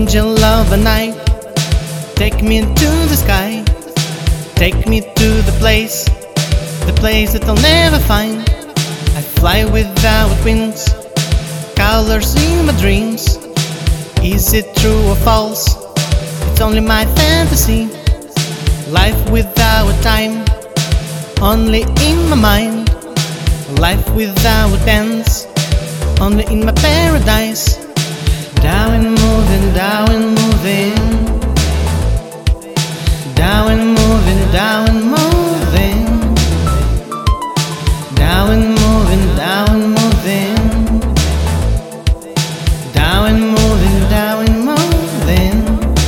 Angel of the night, take me to the sky. Take me to the place that I'll never find. I fly without wings, colors in my dreams. Is it true or false? It's only my fantasy. Life without time, only in my mind. Life without ends, only in my paradise. Down and moving, down and moving. Down and moving, down and moving. Down and moving, down and moving. Down and moving, down and moving.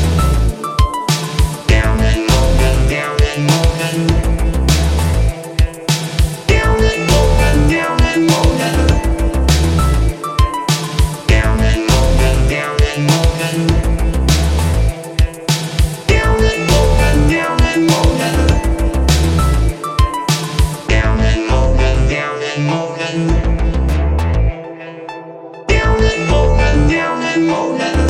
Down and moving, down and moving. Down and moving, down and moving. Down and moving, down and moving. Down and moving, down and moving. Down and moving, down and moving. Down and moving, down and moving.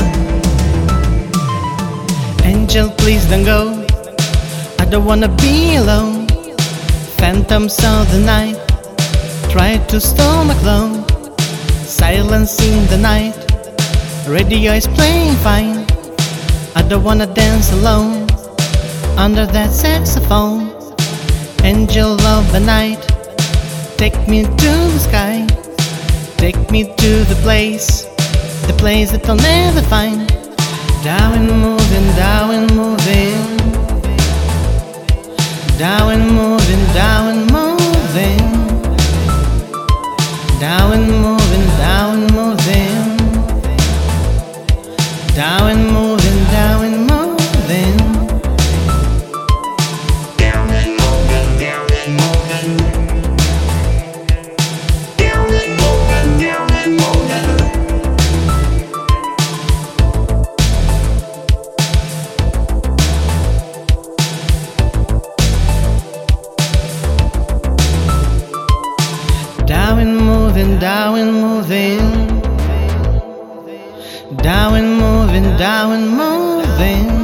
Angel, please don't go. I don't wanna be alone. Phantoms of the night try to steal my glow. Silence in the night, radio is playing fine. I don't wanna dance alone under that saxophone. Angel of the night, take me to the sky. Take me to the place that I'll never find. Down and moving, down and moving. Down and moving, down and moving. Down and moving, down and moving. Down and moving, down and moving. Down and moving, down and moving. Down and moving, down and moving. Down and moving, down and moving. Down and moving, down and moving.